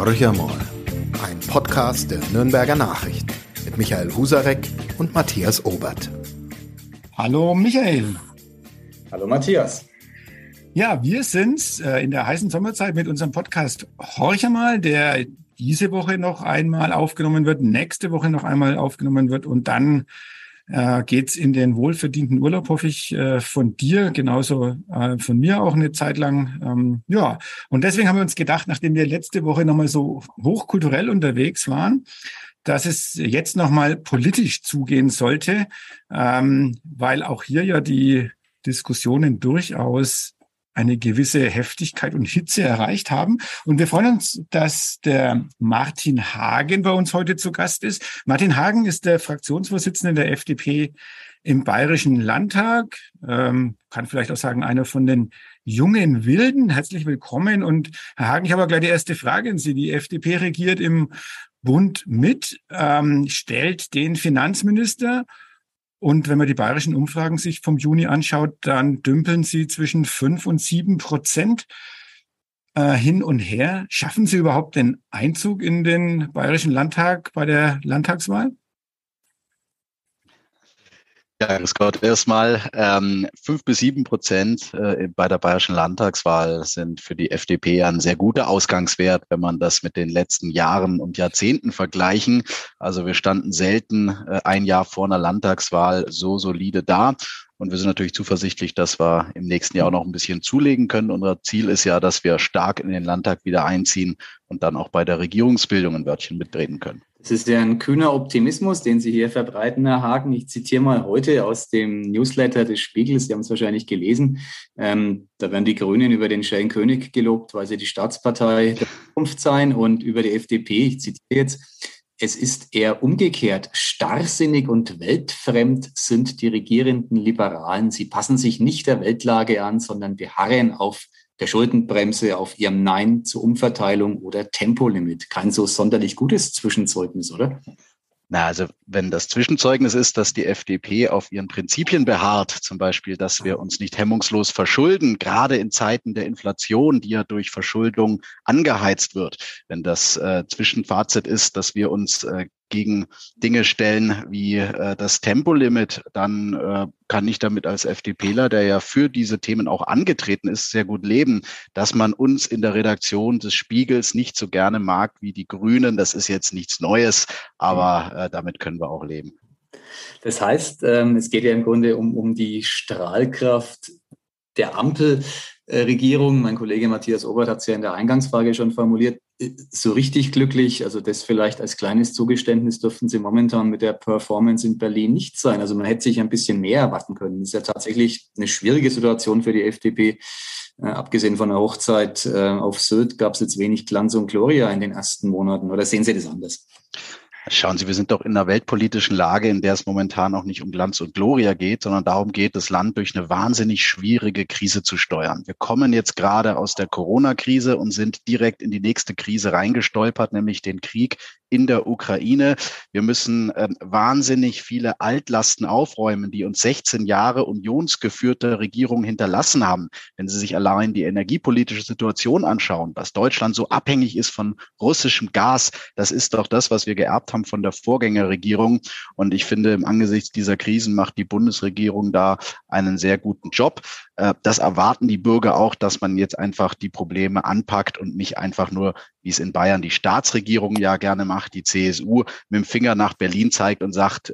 Horcher mal, ein Podcast der Nürnberger Nachrichten mit Michael Husarek und Matthias Obert. Hallo Michael. Hallo Matthias. Ja, wir sind in der heißen Sommerzeit mit unserem Podcast Horcher mal, der diese Woche noch einmal aufgenommen wird, nächste Woche noch einmal aufgenommen wird und dann geht's in den wohlverdienten Urlaub, hoffe ich, von dir, genauso von mir auch eine Zeit lang. Ja, und deswegen haben wir uns gedacht, nachdem wir letzte Woche nochmal so hochkulturell unterwegs waren, dass es jetzt nochmal politisch zugehen sollte, weil auch hier ja die Diskussionen durchaus eine gewisse Heftigkeit und Hitze erreicht haben. Und wir freuen uns, dass der Martin Hagen bei uns heute zu Gast ist. Martin Hagen ist der Fraktionsvorsitzende der FDP im Bayerischen Landtag. Kann vielleicht auch sagen, einer von den jungen Wilden. Herzlich willkommen. Und Herr Hagen, ich habe gleich die erste Frage an Sie. Die FDP regiert im Bund mit, stellt den Finanzminister. Und wenn man die bayerischen Umfragen sich vom Juni anschaut, dann dümpeln sie zwischen 5 und 7% hin und her. Schaffen Sie überhaupt den Einzug in den Bayerischen Landtag bei der Landtagswahl? Ja, grüß Gott. Erstmal 5-7% bei der Bayerischen Landtagswahl sind für die FDP ein sehr guter Ausgangswert, wenn man das mit den letzten Jahren und Jahrzehnten vergleichen. Also wir standen selten ein Jahr vor einer Landtagswahl so solide da. Und wir sind natürlich zuversichtlich, dass wir im nächsten Jahr auch noch ein bisschen zulegen können. Unser Ziel ist ja, dass wir stark in den Landtag wieder einziehen und dann auch bei der Regierungsbildung ein Wörtchen mitreden können. Das ist ja ein kühner Optimismus, den Sie hier verbreiten, Herr Hagen. Ich zitiere mal heute aus dem Newsletter des Spiegels, Sie haben es wahrscheinlich gelesen. Da werden die Grünen über den schönen König gelobt, weil sie die Staatspartei der Zukunft seien, und über die FDP, ich zitiere jetzt: Es ist eher umgekehrt. Starrsinnig und weltfremd sind die regierenden Liberalen. Sie passen sich nicht der Weltlage an, sondern beharren auf der Schuldenbremse, auf ihrem Nein zur Umverteilung oder Tempolimit. Kein so sonderlich gutes Zwischenzeugnis, oder? Na, also wenn das Zwischenzeugnis ist, dass die FDP auf ihren Prinzipien beharrt, zum Beispiel, dass wir uns nicht hemmungslos verschulden, gerade in Zeiten der Inflation, die ja durch Verschuldung angeheizt wird. Wenn das Zwischenfazit ist, dass wir uns gegen Dinge stellen wie das Tempolimit, dann kann ich damit als FDPler, der ja für diese Themen auch angetreten ist, sehr gut leben. Dass man uns in der Redaktion des Spiegels nicht so gerne mag wie die Grünen, das ist jetzt nichts Neues, aber damit können wir auch leben. Das heißt, es geht ja im Grunde um die Strahlkraft der Ampelregierung. Mein Kollege Matthias Obert hat es ja in der Eingangsfrage schon formuliert. So richtig glücklich, also das vielleicht als kleines Zugeständnis, dürften Sie momentan mit der Performance in Berlin nicht sein. Also man hätte sich ein bisschen mehr erwarten können. Das ist ja tatsächlich eine schwierige Situation für die FDP. Abgesehen von der Hochzeit auf Sylt gab es jetzt wenig Glanz und Gloria in den ersten Monaten. Oder sehen Sie das anders? Schauen Sie, wir sind doch in einer weltpolitischen Lage, in der es momentan auch nicht um Glanz und Gloria geht, sondern darum geht, das Land durch eine wahnsinnig schwierige Krise zu steuern. Wir kommen jetzt gerade aus der Corona-Krise und sind direkt in die nächste Krise reingestolpert, nämlich den Krieg in der Ukraine. Wir müssen wahnsinnig viele Altlasten aufräumen, die uns 16 Jahre unionsgeführte Regierungen hinterlassen haben. Wenn Sie sich allein die energiepolitische Situation anschauen, dass Deutschland so abhängig ist von russischem Gas, das ist doch das, was wir geerbt haben von der Vorgängerregierung. Und ich finde, im Angesichts dieser Krisen macht die Bundesregierung da einen sehr guten Job. Das erwarten die Bürger auch, dass man jetzt einfach die Probleme anpackt und nicht einfach nur, wie es in Bayern die Staatsregierung ja gerne macht, die CSU mit dem Finger nach Berlin zeigt und sagt,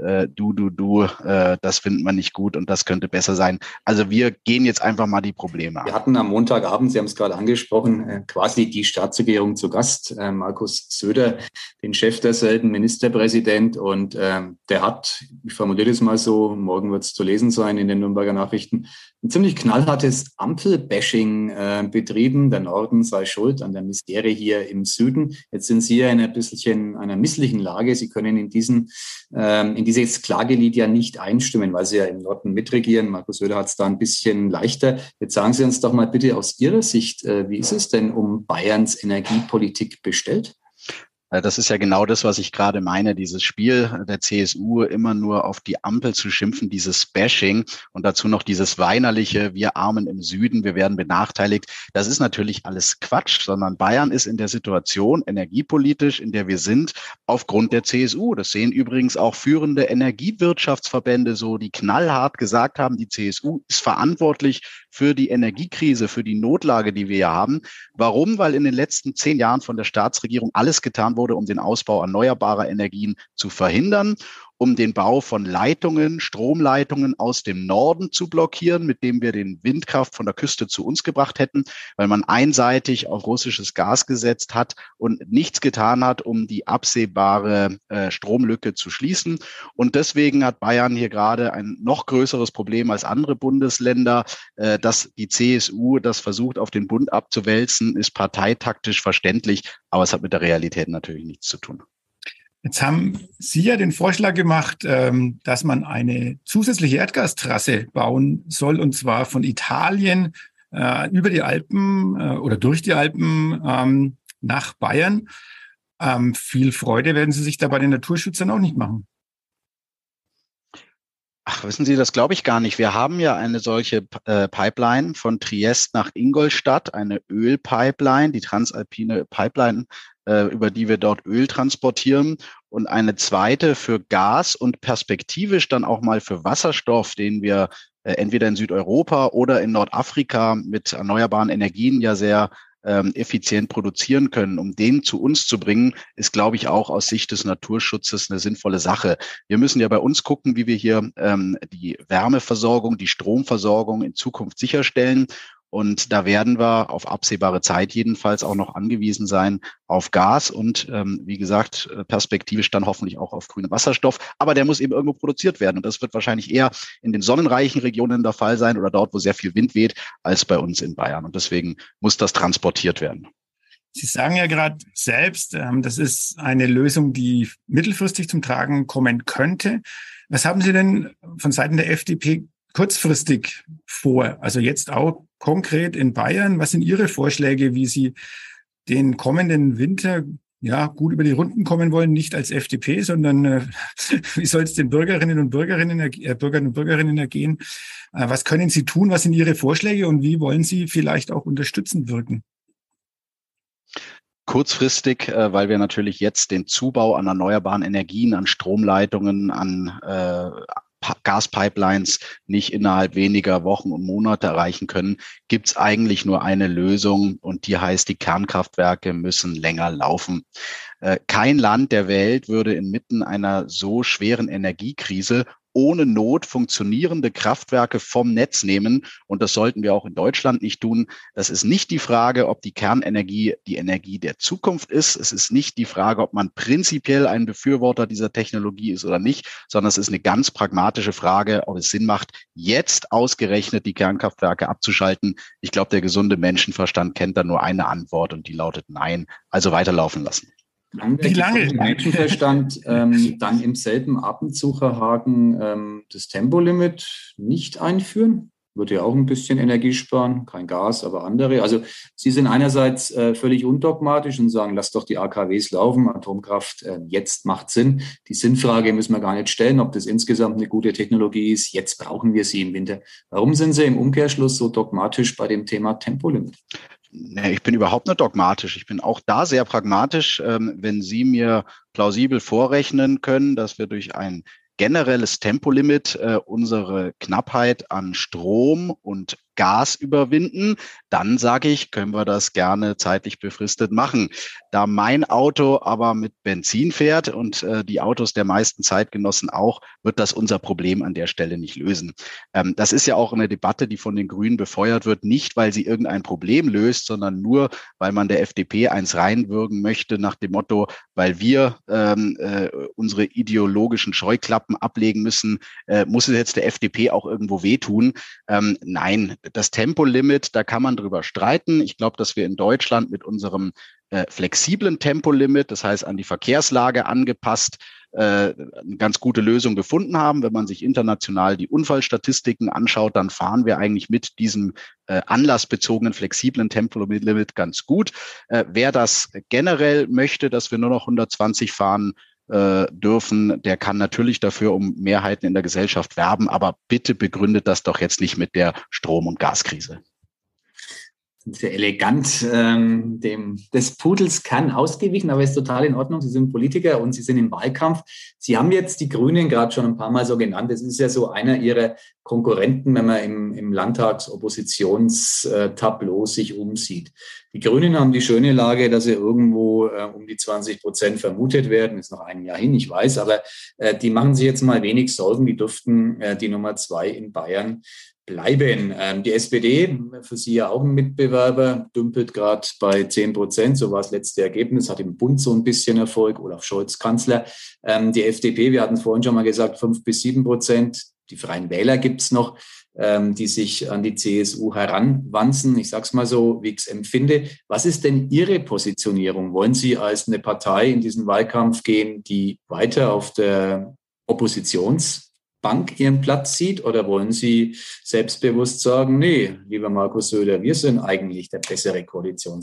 das finden wir nicht gut und das könnte besser sein. Also wir gehen jetzt einfach mal die Probleme an. Wir hatten am Montagabend, Sie haben es gerade angesprochen, quasi die Staatsregierung zu Gast, Markus Söder, den Chef derselben, Ministerpräsident, und der hat, ich formuliere das mal so, morgen wird es zu lesen sein in den Nürnberger Nachrichten, ein ziemlich knallhartes Ampelbashing betrieben. Der Norden sei schuld an der Misere hier im Süden. Jetzt sind Sie ja in ein bisschen einer misslichen Lage. Sie können in dieses Klagelied ja nicht einstimmen, weil Sie ja im Norden mitregieren. Markus Söder hat es da ein bisschen leichter. Jetzt sagen Sie uns doch mal bitte aus Ihrer Sicht, wie ist es denn um Bayerns Energiepolitik bestellt? Das ist ja genau das, was ich gerade meine, dieses Spiel der CSU, immer nur auf die Ampel zu schimpfen, dieses Bashing und dazu noch dieses weinerliche, wir Armen im Süden, wir werden benachteiligt. Das ist natürlich alles Quatsch, sondern Bayern ist in der Situation energiepolitisch, in der wir sind, aufgrund der CSU. Das sehen übrigens auch führende Energiewirtschaftsverbände so, die knallhart gesagt haben, die CSU ist verantwortlich für die Energiekrise, für die Notlage, die wir hier haben. Warum? Weil in den letzten 10 Jahren von der Staatsregierung alles getan wurde, um den Ausbau erneuerbarer Energien zu verhindern, um den Bau von Leitungen, Stromleitungen aus dem Norden zu blockieren, mit dem wir den Windkraft von der Küste zu uns gebracht hätten, weil man einseitig auf russisches Gas gesetzt hat und nichts getan hat, um die absehbare Stromlücke zu schließen. Und deswegen hat Bayern hier gerade ein noch größeres Problem als andere Bundesländer, dass die CSU das versucht, auf den Bund abzuwälzen, ist parteitaktisch verständlich, aber es hat mit der Realität natürlich nichts zu tun. Jetzt haben Sie ja den Vorschlag gemacht, dass man eine zusätzliche Erdgastrasse bauen soll, und zwar von Italien über die Alpen oder durch die Alpen nach Bayern. Viel Freude werden Sie sich da bei den Naturschützern auch nicht machen. Ach, wissen Sie, das glaube ich gar nicht. Wir haben ja eine solche Pipeline von Triest nach Ingolstadt, eine Ölpipeline, die transalpine Pipeline, über die wir dort Öl transportieren, und eine zweite für Gas und perspektivisch dann auch mal für Wasserstoff, den wir entweder in Südeuropa oder in Nordafrika mit erneuerbaren Energien ja sehr effizient produzieren können. Um den zu uns zu bringen, ist, glaube ich, auch aus Sicht des Naturschutzes eine sinnvolle Sache. Wir müssen ja bei uns gucken, wie wir hier die Wärmeversorgung, die Stromversorgung in Zukunft sicherstellen. Und da werden wir auf absehbare Zeit jedenfalls auch noch angewiesen sein auf Gas und, wie gesagt, perspektivisch dann hoffentlich auch auf grünen Wasserstoff. Aber der muss eben irgendwo produziert werden. Und das wird wahrscheinlich eher in den sonnenreichen Regionen der Fall sein oder dort, wo sehr viel Wind weht, als bei uns in Bayern. Und deswegen muss das transportiert werden. Sie sagen ja gerade selbst, das ist eine Lösung, die mittelfristig zum Tragen kommen könnte. Was haben Sie denn von Seiten der FDP kurzfristig vor? Also jetzt auch konkret in Bayern. Was sind Ihre Vorschläge, wie Sie den kommenden Winter gut über die Runden kommen wollen? Nicht als FDP, sondern wie soll es den Bürgern und Bürgerinnen ergehen? Was können Sie tun? Was sind Ihre Vorschläge und wie wollen Sie vielleicht auch unterstützend wirken? Kurzfristig, weil wir natürlich jetzt den Zubau an erneuerbaren Energien, an Stromleitungen, an Gaspipelines nicht innerhalb weniger Wochen und Monate erreichen können, gibt es eigentlich nur eine Lösung, und die heißt, die Kernkraftwerke müssen länger laufen. Kein Land der Welt würde inmitten einer so schweren Energiekrise ohne Not funktionierende Kraftwerke vom Netz nehmen. Und das sollten wir auch in Deutschland nicht tun. Das ist nicht die Frage, ob die Kernenergie die Energie der Zukunft ist. Es ist nicht die Frage, ob man prinzipiell ein Befürworter dieser Technologie ist oder nicht, sondern es ist eine ganz pragmatische Frage, ob es Sinn macht, jetzt ausgerechnet die Kernkraftwerke abzuschalten. Ich glaube, der gesunde Menschenverstand kennt da nur eine Antwort, und die lautet Nein. Also weiterlaufen lassen. Wie lange? Menschenverstand dann im selben Atemzug, Herr Hagen, das Tempolimit nicht einführen? Würde ja auch ein bisschen Energie sparen, kein Gas, aber andere. Also Sie sind einerseits völlig undogmatisch und sagen, lasst doch die AKWs laufen, Atomkraft jetzt macht Sinn. Die Sinnfrage müssen wir gar nicht stellen, ob das insgesamt eine gute Technologie ist. Jetzt brauchen wir sie im Winter. Warum sind Sie im Umkehrschluss so dogmatisch bei dem Thema Tempolimit? Nee, ich bin überhaupt nicht dogmatisch. Ich bin auch da sehr pragmatisch. Wenn Sie mir plausibel vorrechnen können, dass wir durch ein generelles Tempolimit unsere Knappheit an Strom und Gas überwinden, dann sage ich, können wir das gerne zeitlich befristet machen. Da mein Auto aber mit Benzin fährt und die Autos der meisten Zeitgenossen auch, wird das unser Problem an der Stelle nicht lösen. Das ist ja auch eine Debatte, die von den Grünen befeuert wird, nicht weil sie irgendein Problem löst, sondern nur, weil man der FDP eins reinwürgen möchte nach dem Motto, weil wir unsere ideologischen Scheuklappen ablegen müssen, muss es jetzt der FDP auch irgendwo wehtun. Nein, das Tempolimit, da kann man drüber streiten. Ich glaube, dass wir in Deutschland mit unserem flexiblen Tempolimit, das heißt an die Verkehrslage angepasst, eine ganz gute Lösung gefunden haben. Wenn man sich international die Unfallstatistiken anschaut, dann fahren wir eigentlich mit diesem anlassbezogenen, flexiblen Tempolimit ganz gut. Wer das generell möchte, dass wir nur noch 120 fahren dürfen, der kann natürlich dafür um Mehrheiten in der Gesellschaft werben, aber bitte begründet das doch jetzt nicht mit der Strom- und Gaskrise. Sehr elegant des Pudels Kern ausgewichen, aber ist total in Ordnung. Sie sind Politiker und Sie sind im Wahlkampf. Sie haben jetzt die Grünen gerade schon ein paar Mal so genannt. Das ist ja so einer Ihrer Konkurrenten, wenn man im Landtagsoppositionstableau sich umsieht. Die Grünen haben die schöne Lage, dass sie irgendwo um die 20% vermutet werden. Ist noch ein Jahr hin, ich weiß, aber die machen sich jetzt mal wenig Sorgen. Die dürften die Nummer 2 in Bayern bleiben. Die SPD, für Sie ja auch ein Mitbewerber, dümpelt gerade bei 10%. So war das letzte Ergebnis, hat im Bund so ein bisschen Erfolg. Olaf Scholz Kanzler. Die FDP, wir hatten vorhin schon mal gesagt, 5-7%. Die Freien Wähler gibt es noch, die sich an die CSU heranwanzen. Ich sage es mal so, wie ich es empfinde. Was ist denn Ihre Positionierung? Wollen Sie als eine Partei in diesen Wahlkampf gehen, die weiter auf der Oppositionsbank ihren Platz sieht, oder wollen Sie selbstbewusst sagen, nee, lieber Markus Söder, wir sind eigentlich der bessere Koalitions?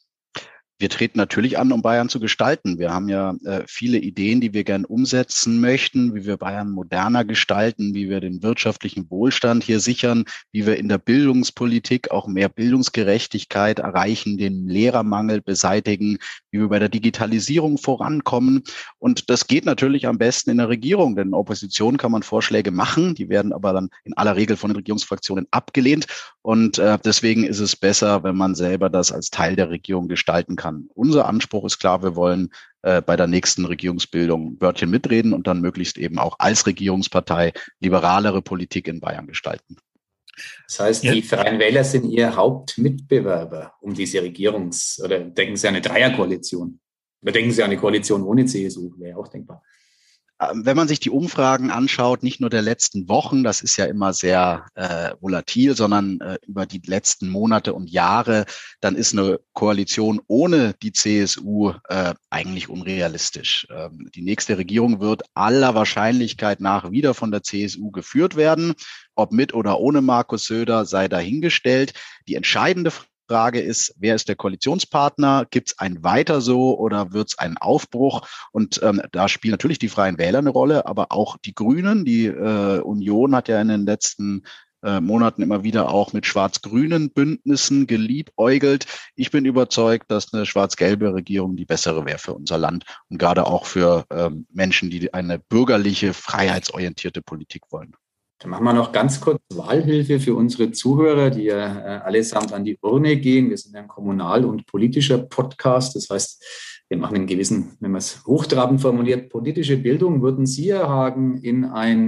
Wir treten natürlich an, um Bayern zu gestalten. Wir haben ja viele Ideen, die wir gern umsetzen möchten, wie wir Bayern moderner gestalten, wie wir den wirtschaftlichen Wohlstand hier sichern, wie wir in der Bildungspolitik auch mehr Bildungsgerechtigkeit erreichen, den Lehrermangel beseitigen, wie wir bei der Digitalisierung vorankommen. Und das geht natürlich am besten in der Regierung, denn in der Opposition kann man Vorschläge machen, die werden aber dann in aller Regel von den Regierungsfraktionen abgelehnt. Und deswegen ist es besser, wenn man selber das als Teil der Regierung gestalten kann. Unser Anspruch ist klar, wir wollen bei der nächsten Regierungsbildung ein Wörtchen mitreden und dann möglichst eben auch als Regierungspartei liberalere Politik in Bayern gestalten. Das heißt, die Freien Wähler sind Ihr Hauptmitbewerber um diese oder denken Sie an eine Dreierkoalition? Oder denken Sie an eine Koalition ohne CSU? Wäre auch denkbar. Wenn man sich die Umfragen anschaut, nicht nur der letzten Wochen, das ist ja immer sehr volatil, sondern über die letzten Monate und Jahre, dann ist eine Koalition ohne die CSU eigentlich unrealistisch. Die nächste Regierung wird aller Wahrscheinlichkeit nach wieder von der CSU geführt werden. Ob mit oder ohne Markus Söder sei dahingestellt. Die entscheidende Frage ist, wer ist der Koalitionspartner? Gibt es ein Weiter so oder wird es einen Aufbruch? Und da spielen natürlich die Freien Wähler eine Rolle, aber auch die Grünen. Die Union hat ja in den letzten Monaten immer wieder auch mit schwarz-grünen Bündnissen geliebäugelt. Ich bin überzeugt, dass eine schwarz-gelbe Regierung die bessere wäre für unser Land und gerade auch für Menschen, die eine bürgerliche, freiheitsorientierte Politik wollen. Dann machen wir noch ganz kurz Wahlhilfe für unsere Zuhörer, die ja allesamt an die Urne gehen. Wir sind ja ein kommunal- und politischer Podcast. Das heißt, wir machen einen gewissen, wenn man es hochtrabend formuliert, politische Bildung. Würden Sie, Herr Hagen, in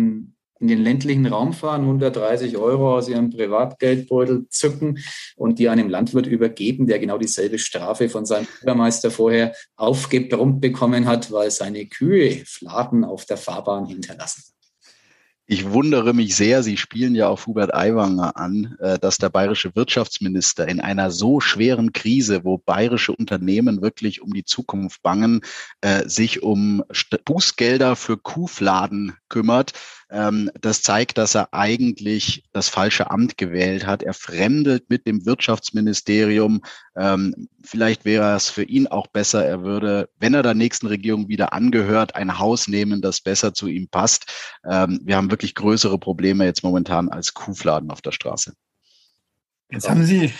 den ländlichen Raum fahren, 130 € aus Ihrem Privatgeldbeutel zücken und die einem Landwirt übergeben, der genau dieselbe Strafe von seinem Bürgermeister vorher aufgebrummt bekommen hat, weil seine Kühe Fladen auf der Fahrbahn hinterlassen? Ich wundere mich sehr, Sie spielen ja auf Hubert Aiwanger an, dass der bayerische Wirtschaftsminister in einer so schweren Krise, wo bayerische Unternehmen wirklich um die Zukunft bangen, sich um Bußgelder für Kuhfladen kümmert. Das zeigt, dass er eigentlich das falsche Amt gewählt hat. Er fremdelt mit dem Wirtschaftsministerium. Vielleicht wäre es für ihn auch besser, er würde, wenn er der nächsten Regierung wieder angehört, ein Haus nehmen, das besser zu ihm passt. Wir haben wirklich größere Probleme jetzt momentan als Kuhfladen auf der Straße. Jetzt haben Sie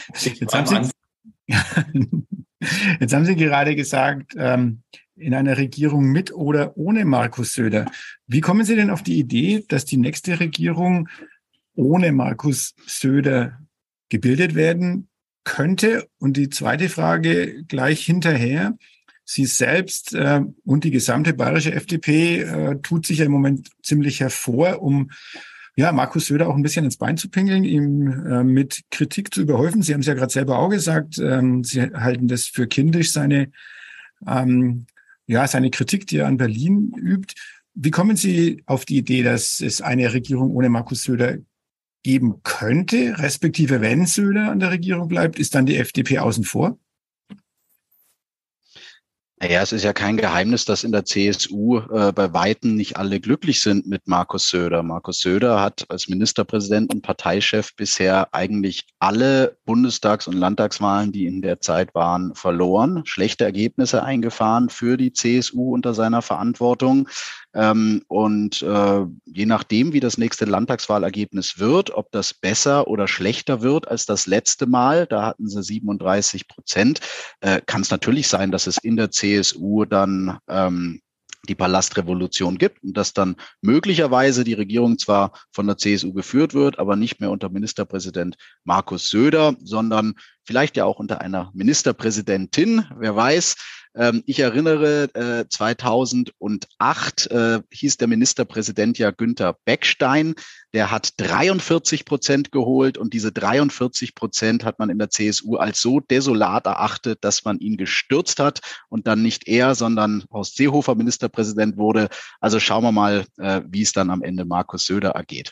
gerade gesagt, in einer Regierung mit oder ohne Markus Söder. Wie kommen Sie denn auf die Idee, dass die nächste Regierung ohne Markus Söder gebildet werden könnte? Und die zweite Frage gleich hinterher. Sie selbst und die gesamte bayerische FDP tut sich ja im Moment ziemlich hervor, um Markus Söder auch ein bisschen ins Bein zu pinkeln, ihm mit Kritik zu überhäufen. Sie haben es ja gerade selber auch gesagt, Sie halten das für kindisch, seine Kritik, die er an Berlin übt. Wie kommen Sie auf die Idee, dass es eine Regierung ohne Markus Söder geben könnte, respektive wenn Söder an der Regierung bleibt, ist dann die FDP außen vor? Naja, es ist ja kein Geheimnis, dass in der CSU bei Weitem nicht alle glücklich sind mit Markus Söder. Markus Söder hat als Ministerpräsident und Parteichef bisher eigentlich alle Bundestags- und Landtagswahlen, die in der Zeit waren, verloren, schlechte Ergebnisse eingefahren für die CSU unter seiner Verantwortung. Je nachdem, wie das nächste Landtagswahlergebnis wird, ob das besser oder schlechter wird als das letzte Mal, da hatten sie 37%, kann es natürlich sein, dass es in der CSU dann die Palastrevolution gibt und dass dann möglicherweise die Regierung zwar von der CSU geführt wird, aber nicht mehr unter Ministerpräsident Markus Söder, sondern vielleicht ja auch unter einer Ministerpräsidentin, wer weiß. Ich erinnere, 2008 hieß der Ministerpräsident ja Günther Beckstein. Der hat 43% geholt und diese 43% hat man in der CSU als so desolat erachtet, dass man ihn gestürzt hat und dann nicht er, sondern Horst Seehofer Ministerpräsident wurde. Also schauen wir mal, wie es dann am Ende Markus Söder ergeht.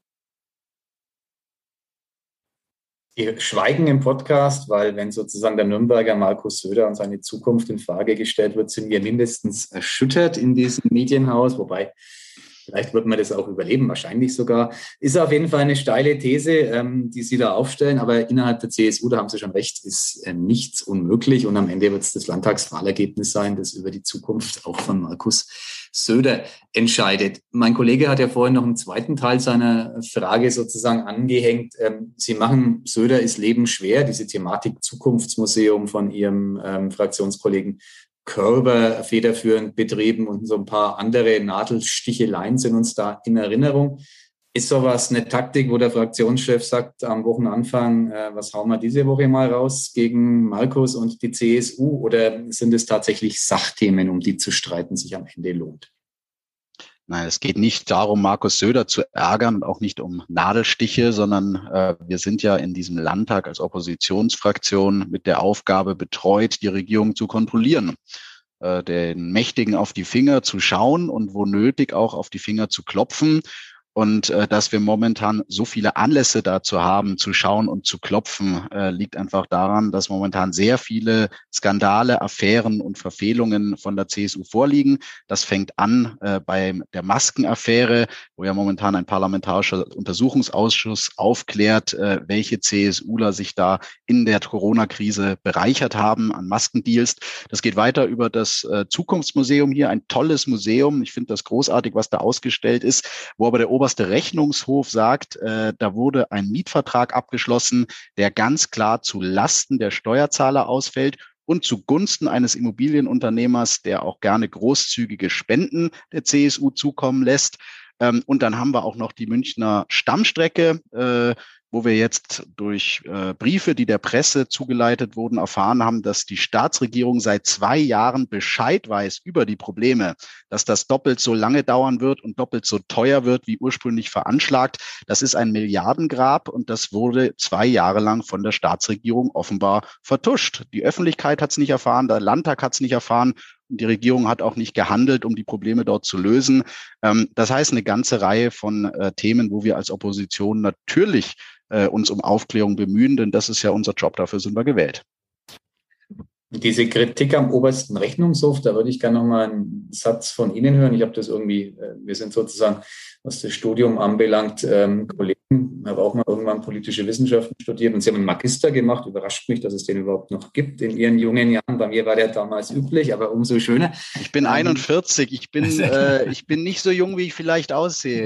Wir schweigen im Podcast, weil wenn sozusagen der Nürnberger Markus Söder und seine Zukunft in Frage gestellt wird, sind wir mindestens erschüttert in diesem Medienhaus, wobei vielleicht wird man das auch überleben, wahrscheinlich sogar. Ist auf jeden Fall eine steile These, die Sie da aufstellen, aber innerhalb der CSU, da haben Sie schon recht, ist nichts unmöglich und am Ende wird es das Landtagswahlergebnis sein, das über die Zukunft auch von Markus Söder entscheidet. Mein Kollege hat ja vorhin noch einen zweiten Teil seiner Frage sozusagen angehängt. Sie machen Söder ist Leben schwer, diese Thematik Zukunftsmuseum von Ihrem Fraktionskollegen Körber federführend betrieben und so ein paar andere Nadelsticheleien sind uns da in Erinnerung. Ist sowas eine Taktik, wo der Fraktionschef sagt am Wochenanfang, was hauen wir diese Woche mal raus gegen Markus und die CSU? Oder sind es tatsächlich Sachthemen, um die zu streiten, sich am Ende lohnt? Nein, es geht nicht darum, Markus Söder zu ärgern und auch nicht um Nadelstiche, sondern wir sind ja in diesem Landtag als Oppositionsfraktion mit der Aufgabe betreut, die Regierung zu kontrollieren, den Mächtigen auf die Finger zu schauen und wo nötig auch auf die Finger zu klopfen. Und dass wir momentan so viele Anlässe dazu haben, zu schauen und zu klopfen, liegt einfach daran, dass momentan sehr viele Skandale, Affären und Verfehlungen von der CSU vorliegen. Das fängt an bei der Maskenaffäre, wo ja momentan ein parlamentarischer Untersuchungsausschuss aufklärt, welche CSUler sich da in der Corona-Krise bereichert haben an Maskendeals. Das geht weiter über das Zukunftsmuseum hier, ein tolles Museum. Ich finde das großartig, was da ausgestellt ist, wo aber der oberste Rechnungshof sagt, da wurde ein Mietvertrag abgeschlossen, der ganz klar zu Lasten der Steuerzahler ausfällt und zugunsten eines Immobilienunternehmers, der auch gerne großzügige Spenden der CSU zukommen lässt. Und dann haben wir auch noch die Münchner Stammstrecke, wo wir jetzt durch Briefe, die der Presse zugeleitet wurden, erfahren haben, dass die Staatsregierung seit 2 Jahren Bescheid weiß über die Probleme, dass das doppelt so lange dauern wird und doppelt so teuer wird, wie ursprünglich veranschlagt. Das ist ein Milliardengrab und das wurde 2 Jahre lang von der Staatsregierung offenbar vertuscht. Die Öffentlichkeit hat es nicht erfahren, der Landtag hat es nicht erfahren. Und die Regierung hat auch nicht gehandelt, um die Probleme dort zu lösen. Das heißt, eine ganze Reihe von Themen, wo wir als Opposition natürlich uns um Aufklärung bemühen, denn das ist ja unser Job, dafür sind wir gewählt. Diese Kritik am obersten Rechnungshof, da würde ich gerne noch mal einen Satz von Ihnen hören. Ich habe das irgendwie, wir sind sozusagen, was das Studium anbelangt, Kollegen, habe auch mal irgendwann politische Wissenschaften studiert und Sie haben einen Magister gemacht. Überrascht mich, dass es den überhaupt noch gibt in Ihren jungen Dann bei mir war der damals üblich, aber umso schöner. Ich bin 41, ich bin nicht so jung, wie ich vielleicht aussehe.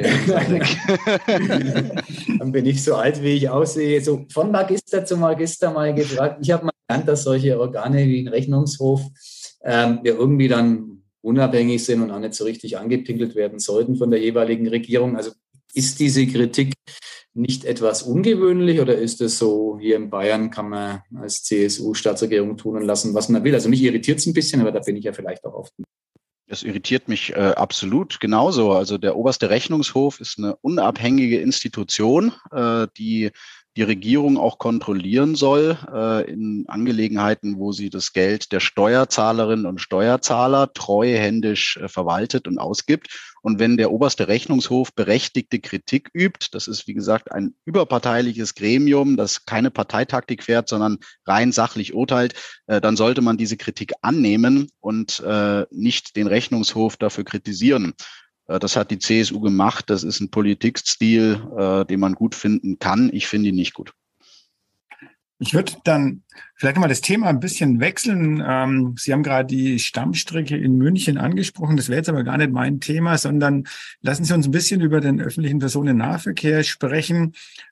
Dann bin ich so alt, wie ich aussehe. So von Magister zu Magister mal gefragt. Ich habe mal gelernt, dass solche Organe wie ein Rechnungshof ja irgendwie dann unabhängig sind und auch nicht so richtig angepinkelt werden sollten von der jeweiligen Regierung. Also ist diese Kritik nicht etwas ungewöhnlich oder ist es so, hier in Bayern kann man als CSU-Staatsregierung tun und lassen, was man will? Also mich irritiert es ein bisschen, aber da bin ich ja vielleicht auch oft. Das irritiert mich absolut genauso. Also der oberste Rechnungshof ist eine unabhängige Institution, die die Regierung auch kontrollieren soll in Angelegenheiten, wo sie das Geld der Steuerzahlerinnen und Steuerzahler treuhändisch verwaltet und ausgibt. Und wenn der oberste Rechnungshof berechtigte Kritik übt, das ist, wie gesagt, ein überparteiliches Gremium, das keine Parteitaktik fährt, sondern rein sachlich urteilt, dann sollte man diese Kritik annehmen und nicht den Rechnungshof dafür kritisieren. Das hat die CSU gemacht. Das ist ein Politikstil, den man gut finden kann. Ich finde ihn nicht gut. Ich würde dann vielleicht nochmal das Thema ein bisschen wechseln. Sie haben gerade die Stammstrecke in München angesprochen. Das wäre jetzt aber gar nicht mein Thema, sondern lassen Sie uns ein bisschen über den öffentlichen Personennahverkehr sprechen.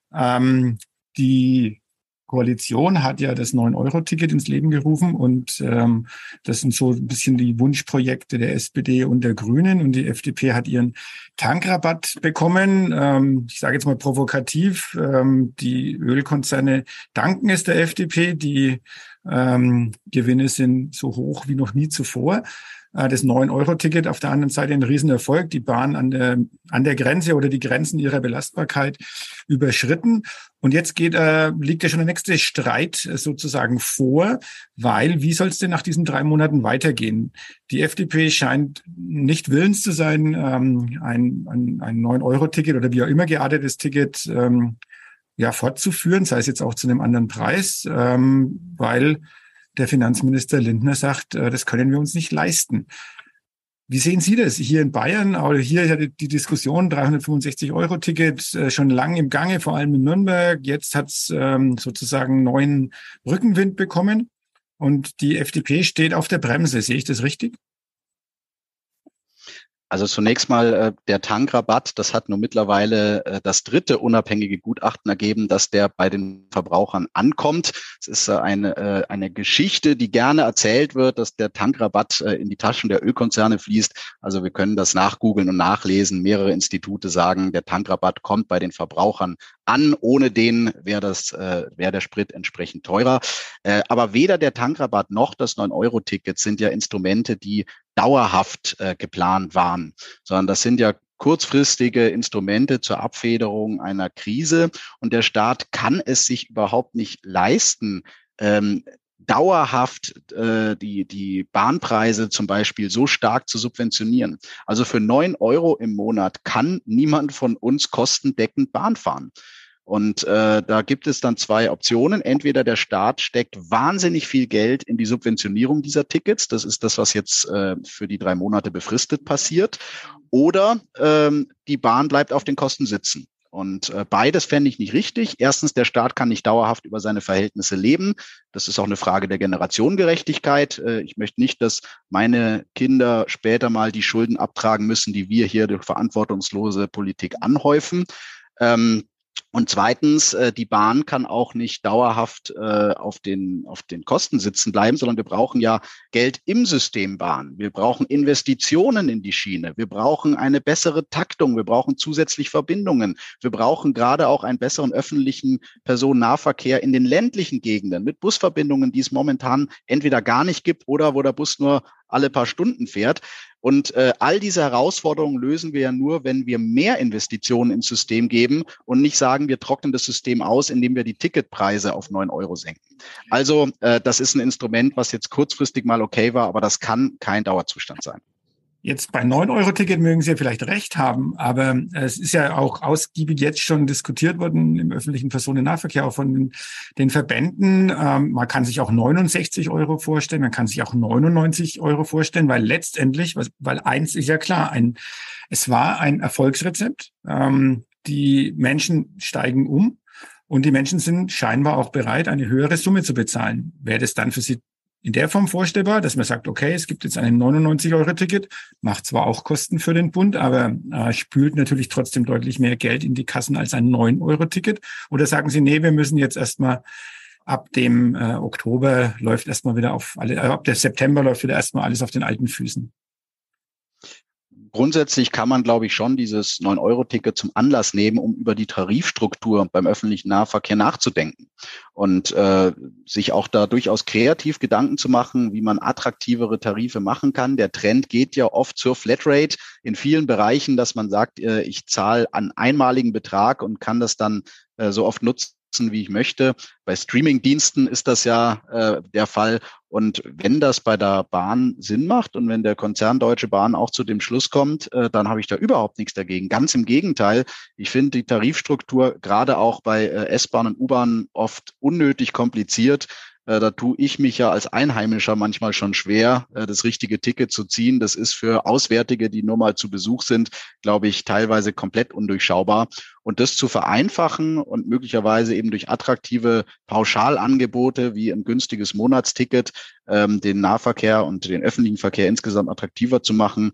Die Koalition hat ja das 9-Euro-Ticket ins Leben gerufen und das sind so ein bisschen die Wunschprojekte der SPD und der Grünen, und die FDP hat ihren Tankrabatt bekommen. Ich sage jetzt mal provokativ, die Ölkonzerne danken es der FDP, die Gewinne sind so hoch wie noch nie zuvor. Das 9-Euro-Ticket auf der anderen Seite ein Riesenerfolg. Die Bahn an der Grenze oder die Grenzen ihrer Belastbarkeit überschritten. Und jetzt liegt ja schon der nächste Streit sozusagen vor, weil wie soll es denn nach diesen 3 Monaten weitergehen? Die FDP scheint nicht willens zu sein, ein 9-Euro-Ticket oder wie auch immer geartetes Ticket fortzuführen, sei es jetzt auch zu einem anderen Preis, weil der Finanzminister Lindner sagt, das können wir uns nicht leisten. Wie sehen Sie das hier in Bayern? Oder hier ist die Diskussion 365-Euro-Ticket schon lang im Gange, vor allem in Nürnberg. Jetzt hat es sozusagen neuen Rückenwind bekommen und die FDP steht auf der Bremse. Sehe ich das richtig? Also zunächst mal der Tankrabatt, das hat nun mittlerweile das 3. unabhängige Gutachten ergeben, dass der bei den Verbrauchern ankommt. Es ist eine Geschichte, die gerne erzählt wird, dass der Tankrabatt in die Taschen der Ölkonzerne fließt. Also wir können das nachgoogeln und nachlesen. Mehrere Institute sagen, der Tankrabatt kommt bei den Verbrauchern an. Ohne den wäre der Sprit entsprechend teurer. Aber weder der Tankrabatt noch das 9-Euro-Ticket sind ja Instrumente, die dauerhaft geplant waren, sondern das sind ja kurzfristige Instrumente zur Abfederung einer Krise. Und der Staat kann es sich überhaupt nicht leisten, dauerhaft die Bahnpreise zum Beispiel so stark zu subventionieren. Also für 9 Euro im Monat kann niemand von uns kostendeckend Bahn fahren. Und da gibt es dann 2 Optionen. Entweder der Staat steckt wahnsinnig viel Geld in die Subventionierung dieser Tickets. Das ist das, was jetzt für die 3 Monate befristet passiert. Oder die Bahn bleibt auf den Kosten sitzen. Und beides fände ich nicht richtig. Erstens, der Staat kann nicht dauerhaft über seine Verhältnisse leben. Das ist auch eine Frage der Generationengerechtigkeit. Ich möchte nicht, dass meine Kinder später mal die Schulden abtragen müssen, die wir hier durch verantwortungslose Politik anhäufen. Und zweitens, die Bahn kann auch nicht dauerhaft auf den Kosten sitzen bleiben, sondern wir brauchen ja Geld im System Bahn. Wir brauchen Investitionen in die Schiene. Wir brauchen eine bessere Taktung. Wir brauchen zusätzlich Verbindungen. Wir brauchen gerade auch einen besseren öffentlichen Personennahverkehr in den ländlichen Gegenden mit Busverbindungen, die es momentan entweder gar nicht gibt oder wo der Bus nur alle paar Stunden fährt. Und all diese Herausforderungen lösen wir ja nur, wenn wir mehr Investitionen ins System geben und nicht sagen, wir trocknen das System aus, indem wir die Ticketpreise auf 9 Euro senken. Also das ist ein Instrument, was jetzt kurzfristig mal okay war, aber das kann kein Dauerzustand sein. Jetzt bei 9-Euro-Ticket mögen Sie ja vielleicht recht haben, aber es ist ja auch ausgiebig jetzt schon diskutiert worden im öffentlichen Personennahverkehr, auch von den Verbänden. Man kann sich auch 69 Euro vorstellen, man kann sich auch 99 Euro vorstellen, weil letztendlich, weil eins ist ja klar, es war ein Erfolgsrezept. Die Menschen steigen um und die Menschen sind scheinbar auch bereit, eine höhere Summe zu bezahlen. Wäre das dann für Sie in der Form vorstellbar, dass man sagt, okay, es gibt jetzt ein 99-Euro-Ticket, macht zwar auch Kosten für den Bund, aber spült natürlich trotzdem deutlich mehr Geld in die Kassen als ein 9-Euro-Ticket? Oder sagen Sie, nee, wir müssen jetzt erstmal ab dem Oktober läuft erstmal wieder ab der September läuft wieder erstmal alles auf den alten Füßen? Grundsätzlich kann man, glaube ich, schon dieses 9-Euro-Ticket zum Anlass nehmen, um über die Tarifstruktur beim öffentlichen Nahverkehr nachzudenken und sich auch da durchaus kreativ Gedanken zu machen, wie man attraktivere Tarife machen kann. Der Trend geht ja oft zur Flatrate in vielen Bereichen, dass man sagt, ich zahle einen einmaligen Betrag und kann das dann so oft nutzen, nutzen, wie ich möchte. Bei Streaming-Diensten ist das ja der Fall. Und wenn das bei der Bahn Sinn macht und wenn der Konzern Deutsche Bahn auch zu dem Schluss kommt, dann habe ich da überhaupt nichts dagegen. Ganz im Gegenteil. Ich finde die Tarifstruktur gerade auch bei S-Bahn und U-Bahn oft unnötig kompliziert. Da tue ich mich ja als Einheimischer manchmal schon schwer, das richtige Ticket zu ziehen. Das ist für Auswärtige, die nur mal zu Besuch sind, glaube ich, teilweise komplett undurchschaubar. Und das zu vereinfachen und möglicherweise eben durch attraktive Pauschalangebote wie ein günstiges Monatsticket den Nahverkehr und den öffentlichen Verkehr insgesamt attraktiver zu machen,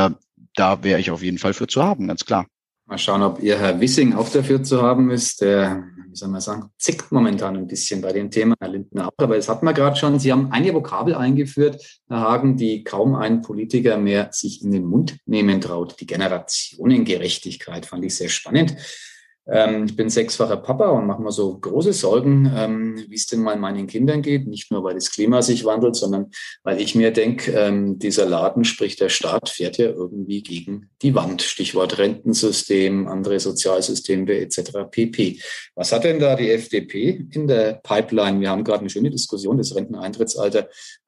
da wäre ich auf jeden Fall für zu haben, ganz klar. Mal schauen, ob Ihr Herr Wissing auch dafür zu haben ist. Der, wie soll man sagen, zickt momentan ein bisschen bei dem Thema, Herr Lindner auch. Aber das hatten wir gerade schon. Sie haben eine Vokabel eingeführt, Herr Hagen, die kaum ein Politiker mehr sich in den Mund nehmen traut. Die Generationengerechtigkeit fand ich sehr spannend. Ich bin 6-facher Papa und mache mir so große Sorgen, wie es denn mal meinen Kindern geht. Nicht nur, weil das Klima sich wandelt, sondern weil ich mir denke, dieser Laden, sprich der Staat, fährt ja irgendwie gegen die Wand. Stichwort Rentensystem, andere Sozialsysteme etc. pp. Was hat denn da die FDP in der Pipeline? Wir haben gerade eine schöne Diskussion, das Renteneintrittsalter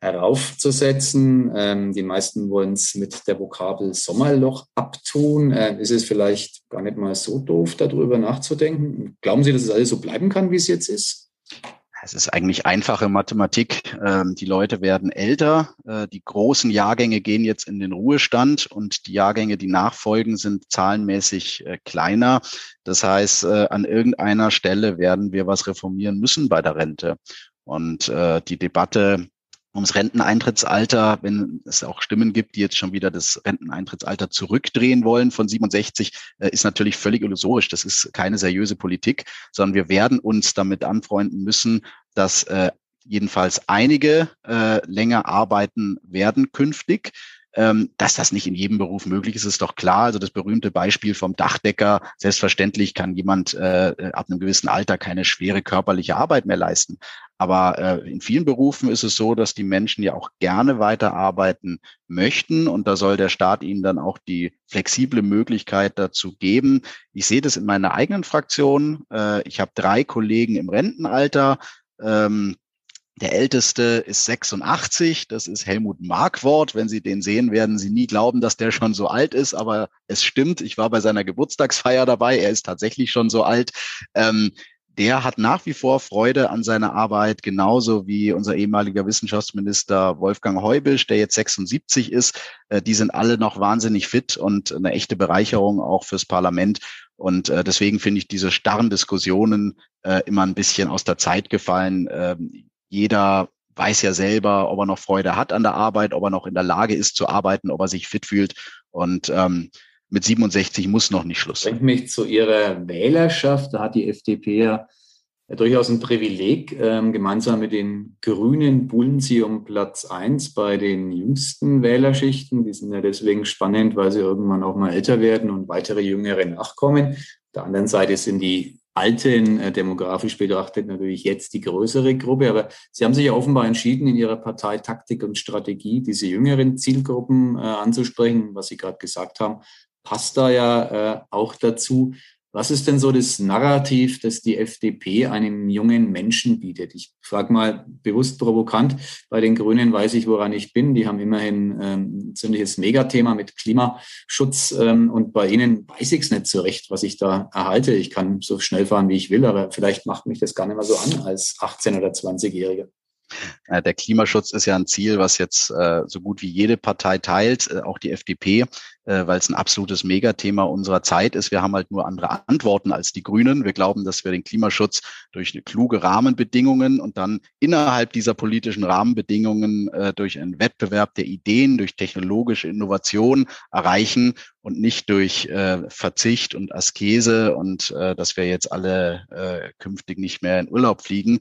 heraufzusetzen. Die meisten wollen es mit der Vokabel Sommerloch abtun. Ist es vielleicht gar nicht mal so doof, darüber nachzudenken? Glauben Sie, dass es alles so bleiben kann, wie es jetzt ist? Es ist eigentlich einfache Mathematik. Die Leute werden älter. Die großen Jahrgänge gehen jetzt in den Ruhestand und die Jahrgänge, die nachfolgen, sind zahlenmäßig kleiner. Das heißt, an irgendeiner Stelle werden wir was reformieren müssen bei der Rente. Und die Debatte ums Renteneintrittsalter, wenn es auch Stimmen gibt, die jetzt schon wieder das Renteneintrittsalter zurückdrehen wollen von 67, ist natürlich völlig illusorisch. Das ist keine seriöse Politik, sondern wir werden uns damit anfreunden müssen, dass jedenfalls einige länger arbeiten werden künftig. Dass das nicht in jedem Beruf möglich ist, ist doch klar. Also das berühmte Beispiel vom Dachdecker. Selbstverständlich kann jemand ab einem gewissen Alter keine schwere körperliche Arbeit mehr leisten. Aber in vielen Berufen ist es so, dass die Menschen ja auch gerne weiterarbeiten möchten. Und da soll der Staat ihnen dann auch die flexible Möglichkeit dazu geben. Ich sehe das in meiner eigenen Fraktion. Ich habe 3 Kollegen im Rentenalter. Der älteste ist 86, das ist Helmut Markwort. Wenn Sie den sehen, werden Sie nie glauben, dass der schon so alt ist, aber es stimmt. Ich war bei seiner Geburtstagsfeier dabei, er ist tatsächlich schon so alt. Der hat nach wie vor Freude an seiner Arbeit, genauso wie unser ehemaliger Wissenschaftsminister Wolfgang Heubisch, der jetzt 76 ist. Die sind alle noch wahnsinnig fit und eine echte Bereicherung auch fürs Parlament. Und deswegen finde ich diese starren Diskussionen immer ein bisschen aus der Zeit gefallen. Jeder weiß ja selber, ob er noch Freude hat an der Arbeit, ob er noch in der Lage ist zu arbeiten, ob er sich fit fühlt. Und mit 67 muss noch nicht Schluss sein. Bringt mich zu Ihrer Wählerschaft. Da hat die FDP ja durchaus ein Privileg. Gemeinsam mit den Grünen buhlen sie um Platz 1 bei den jüngsten Wählerschichten. Die sind ja deswegen spannend, weil sie irgendwann auch mal älter werden und weitere Jüngere nachkommen. Auf der anderen Seite sind die Alten, demografisch betrachtet, natürlich jetzt die größere Gruppe. Aber Sie haben sich ja offenbar entschieden, in Ihrer Partei Taktik und Strategie diese jüngeren Zielgruppen anzusprechen. Was Sie gerade gesagt haben, passt da ja auch dazu. Was ist denn so das Narrativ, das die FDP einem jungen Menschen bietet? Ich frage mal bewusst provokant, bei den Grünen weiß ich, woran ich bin. Die haben immerhin ein ziemliches Megathema mit Klimaschutz und bei Ihnen weiß ich es nicht so recht, was ich da erhalte. Ich kann so schnell fahren, wie ich will, aber vielleicht macht mich das gar nicht mehr so an als 18- oder 20-Jähriger. Der Klimaschutz ist ja ein Ziel, was jetzt so gut wie jede Partei teilt, auch die FDP, weil es ein absolutes Megathema unserer Zeit ist. Wir haben halt nur andere Antworten als die Grünen. Wir glauben, dass wir den Klimaschutz durch kluge Rahmenbedingungen und dann innerhalb dieser politischen Rahmenbedingungen durch einen Wettbewerb der Ideen, durch technologische Innovation erreichen und nicht durch Verzicht und Askese und dass wir jetzt alle künftig nicht mehr in Urlaub fliegen.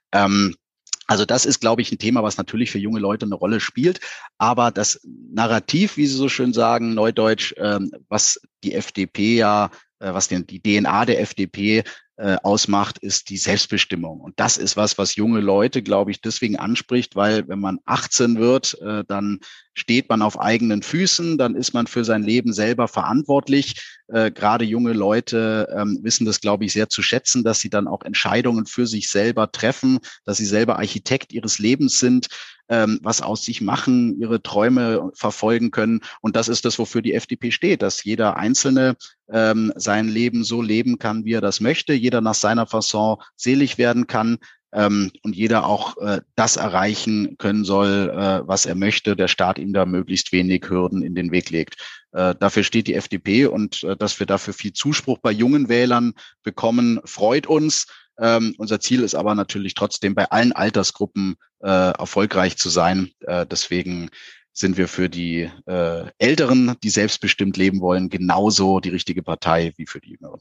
Also das ist, glaube ich, ein Thema, was natürlich für junge Leute eine Rolle spielt. Aber das Narrativ, wie Sie so schön sagen, Neudeutsch, was die FDP ja, was die DNA der FDP ausmacht, ist die Selbstbestimmung. Und das ist was junge Leute, glaube ich, deswegen anspricht, weil wenn man 18 wird, dann steht man auf eigenen Füßen, dann ist man für sein Leben selber verantwortlich. Gerade junge Leute wissen das, glaube ich, sehr zu schätzen, dass sie dann auch Entscheidungen für sich selber treffen, dass sie selber Architekt ihres Lebens sind, was aus sich machen, ihre Träume verfolgen können. Und das ist das, wofür die FDP steht, dass jeder Einzelne sein Leben so leben kann, wie er das möchte, jeder nach seiner Fasson selig werden kann, und jeder auch das erreichen können soll, was er möchte, der Staat ihm da möglichst wenig Hürden in den Weg legt. Dafür steht die FDP, und dass wir dafür viel Zuspruch bei jungen Wählern bekommen, freut uns. Unser Ziel ist aber natürlich trotzdem, bei allen Altersgruppen erfolgreich zu sein. Deswegen sind wir für die Älteren, die selbstbestimmt leben wollen, genauso die richtige Partei wie für die Jüngeren.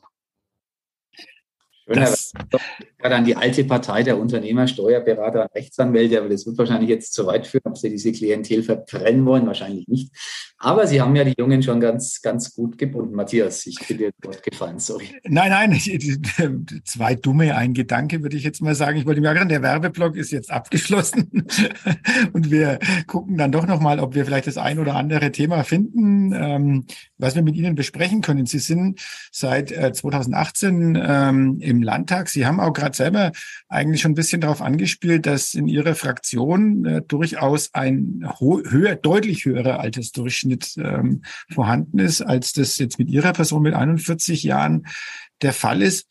Gerade an die alte Partei der Unternehmer, Steuerberater, Rechtsanwälte, aber das wird wahrscheinlich jetzt zu weit führen, ob Sie diese Klientel verbrennen wollen, wahrscheinlich nicht. Aber Sie haben ja die Jungen schon ganz, ganz gut gebunden. Matthias, ich bin dir dort gefallen, sorry. Nein, zwei dumme, ein Gedanke, würde ich jetzt mal sagen. Ich wollte mir sagen, der Werbeblock ist jetzt abgeschlossen und wir gucken dann doch nochmal, ob wir vielleicht das ein oder andere Thema finden, was wir mit Ihnen besprechen können. Sie sind seit 2018 im Landtag. Sie haben auch gerade selber eigentlich schon ein bisschen darauf angespielt, dass in Ihrer Fraktion durchaus ein deutlich höherer Altersdurchschnitt vorhanden ist, als das jetzt mit Ihrer Person mit 41 Jahren der Fall ist.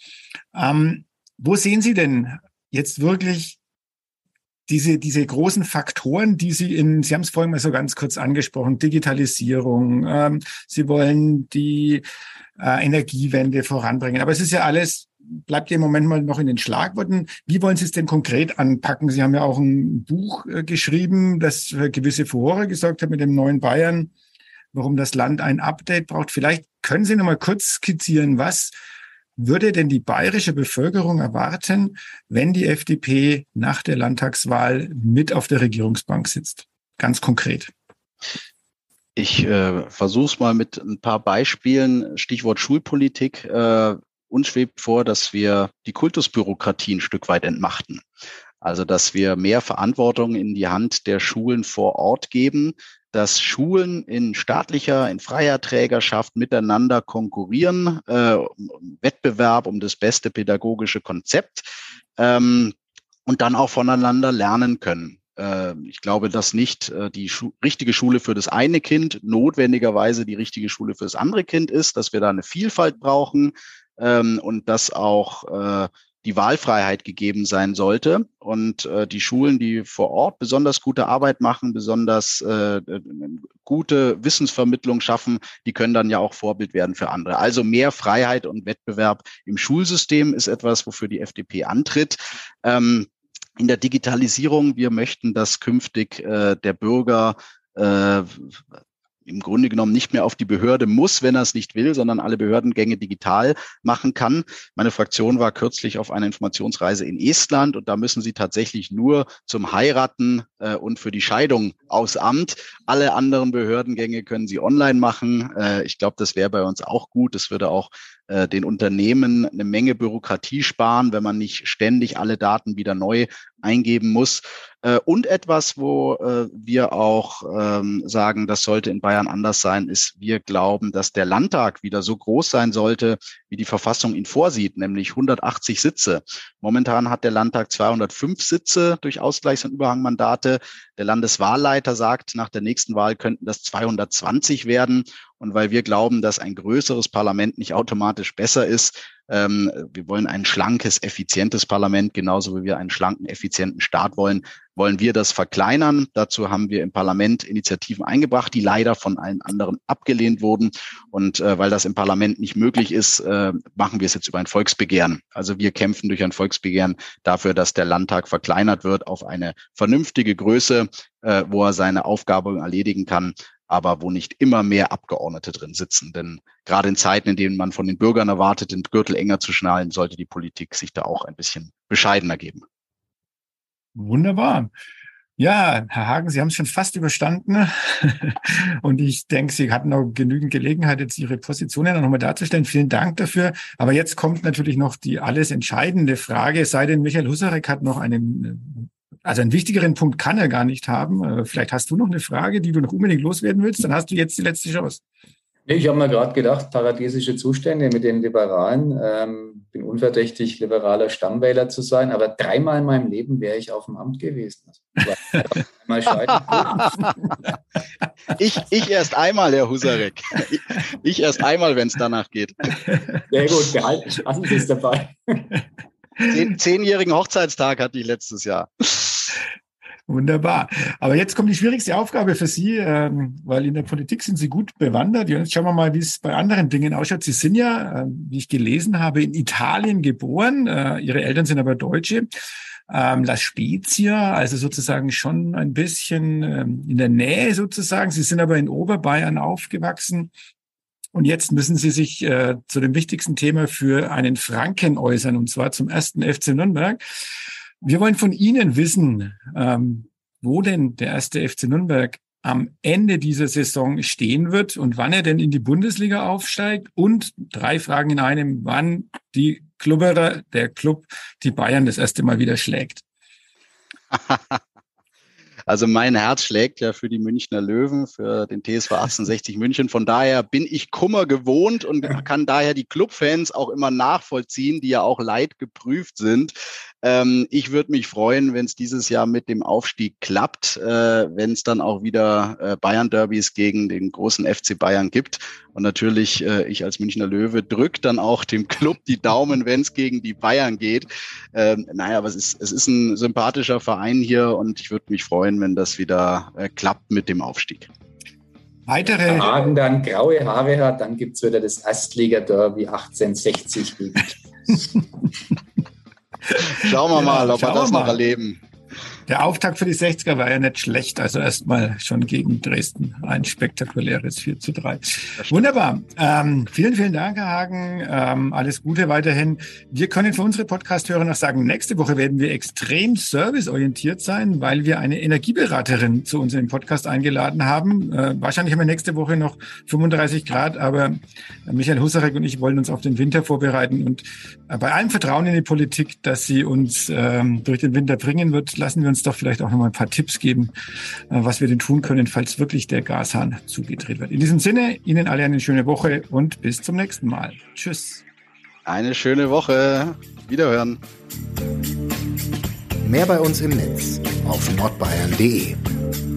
Wo sehen Sie denn jetzt wirklich diese großen Faktoren, die Sie haben es vorhin mal so ganz kurz angesprochen, Digitalisierung, Sie wollen die Energiewende voranbringen, aber es ist ja alles, bleibt ja im Moment mal noch in den Schlagworten. Wie wollen Sie es denn konkret anpacken? Sie haben ja auch ein Buch geschrieben, das für gewisse Furore gesorgt hat mit dem neuen Bayern, warum das Land ein Update braucht. Vielleicht können Sie noch mal kurz skizzieren, was würde denn die bayerische Bevölkerung erwarten, wenn die FDP nach der Landtagswahl mit auf der Regierungsbank sitzt? Ganz konkret. Ich versuche es mal mit ein paar Beispielen. Stichwort Schulpolitik. Uns schwebt vor, dass wir die Kultusbürokratie ein Stück weit entmachten. Also, dass wir mehr Verantwortung in die Hand der Schulen vor Ort geben, dass Schulen in freier Trägerschaft miteinander konkurrieren, Wettbewerb um das beste pädagogische Konzept, und dann auch voneinander lernen können. Ich glaube, dass nicht die richtige Schule für das eine Kind notwendigerweise die richtige Schule für das andere Kind ist, dass wir da eine Vielfalt brauchen, und dass auch die Wahlfreiheit gegeben sein sollte. Und die Schulen, die vor Ort besonders gute Arbeit machen, besonders gute Wissensvermittlung schaffen, die können dann ja auch Vorbild werden für andere. Also mehr Freiheit und Wettbewerb im Schulsystem ist etwas, wofür die FDP antritt. In der Digitalisierung, wir möchten, dass künftig der Bürger im Grunde genommen nicht mehr auf die Behörde muss, wenn er es nicht will, sondern alle Behördengänge digital machen kann. Meine Fraktion war kürzlich auf einer Informationsreise in Estland, und da müssen Sie tatsächlich nur zum Heiraten und für die Scheidung aufs Amt. Alle anderen Behördengänge können Sie online machen. Ich glaube, das wäre bei uns auch gut. Das würde auch den Unternehmen eine Menge Bürokratie sparen, wenn man nicht ständig alle Daten wieder neu eingeben muss. Und etwas, wo wir auch sagen, das sollte in Bayern anders sein, ist, wir glauben, dass der Landtag wieder so groß sein sollte, wie die Verfassung ihn vorsieht, nämlich 180 Sitze. Momentan hat der Landtag 205 Sitze durch Ausgleichs- und Überhangmandate. Der Landeswahlleiter sagt, nach der nächsten Wahl könnten das 220 werden. Und weil wir glauben, dass ein größeres Parlament nicht automatisch besser ist, wir wollen ein schlankes, effizientes Parlament, genauso wie wir einen schlanken, effizienten Staat wollen wir das verkleinern. Dazu haben wir im Parlament Initiativen eingebracht, die leider von allen anderen abgelehnt wurden. Und weil das im Parlament nicht möglich ist, machen wir es jetzt über ein Volksbegehren. Also wir kämpfen durch ein Volksbegehren dafür, dass der Landtag verkleinert wird auf eine vernünftige Größe, wo er seine Aufgabe erledigen kann, aber wo nicht immer mehr Abgeordnete drin sitzen. Denn gerade in Zeiten, in denen man von den Bürgern erwartet, den Gürtel enger zu schnallen, sollte die Politik sich da auch ein bisschen bescheidener geben. Wunderbar. Ja, Herr Hagen, Sie haben es schon fast überstanden. Und ich denke, Sie hatten auch genügend Gelegenheit, jetzt Ihre Positionen noch nochmal darzustellen. Vielen Dank dafür. Aber jetzt kommt natürlich noch die alles entscheidende Frage, es sei denn, Michael Husarek hat noch einen wichtigeren Punkt kann er gar nicht haben. Vielleicht hast du noch eine Frage, die du noch unbedingt loswerden willst. Dann hast du jetzt die letzte Chance. Ich habe mir gerade gedacht, paradiesische Zustände mit den Liberalen. Bin unverdächtig, liberaler Stammwähler zu sein, aber 3-mal in meinem Leben wäre ich auf dem Amt gewesen. Mal ich erst einmal, Herr Husarek. Ich erst einmal, wenn es danach geht. Sehr gut, behalten. Lassen Sie es dabei. 10-jährigen Hochzeitstag hatte ich letztes Jahr. Wunderbar. Aber jetzt kommt die schwierigste Aufgabe für Sie, weil in der Politik sind Sie gut bewandert. Jetzt schauen wir mal, wie es bei anderen Dingen ausschaut. Sie sind ja, wie ich gelesen habe, in Italien geboren. Ihre Eltern sind aber Deutsche. La Spezia, also sozusagen schon ein bisschen in der Nähe sozusagen. Sie sind aber in Oberbayern aufgewachsen. Und jetzt müssen Sie sich zu dem wichtigsten Thema für einen Franken äußern, und zwar zum 1. FC Nürnberg. Wir wollen von Ihnen wissen, wo denn der 1. FC Nürnberg am Ende dieser Saison stehen wird und wann er denn in die Bundesliga aufsteigt. Und 3 Fragen in einem, wann die Klubberer, der Club, die Bayern das erste Mal wieder schlägt. Also mein Herz schlägt ja für die Münchner Löwen, für den TSV 1860 München. Von daher bin ich Kummer gewohnt und kann daher die Clubfans auch immer nachvollziehen, die ja auch leidgeprüft sind. Ich würde mich freuen, wenn es dieses Jahr mit dem Aufstieg klappt, wenn es dann auch wieder Bayern-Derbys gegen den großen FC Bayern gibt. Und natürlich, ich als Münchner Löwe drücke dann auch dem Club die Daumen, wenn es gegen die Bayern geht. Aber es ist ein sympathischer Verein hier und ich würde mich freuen, wenn das wieder klappt mit dem Aufstieg. Weitere Hagen dann graue Haare hat, dann gibt es wieder das Erstliga-Derby 1860 gegen. Schauen wir mal, ob wir das noch erleben. Der Auftakt für die 60er war ja nicht schlecht. Also erstmal schon gegen Dresden ein spektakuläres 4:3. Wunderbar. Vielen, vielen Dank, Herr Hagen. Alles Gute weiterhin. Wir können für unsere Podcast-Hörer noch sagen, nächste Woche werden wir extrem serviceorientiert sein, weil wir eine Energieberaterin zu uns in den Podcast eingeladen haben. Wahrscheinlich haben wir nächste Woche noch 35 Grad, aber Michael Husarek und ich wollen uns auf den Winter vorbereiten. Und bei allem Vertrauen in die Politik, dass sie uns durch den Winter bringen wird, lassen wir uns doch vielleicht auch noch mal ein paar Tipps geben, was wir denn tun können, falls wirklich der Gashahn zugedreht wird. In diesem Sinne, Ihnen alle eine schöne Woche und bis zum nächsten Mal. Tschüss. Eine schöne Woche. Wiederhören. Mehr bei uns im Netz auf nordbayern.de.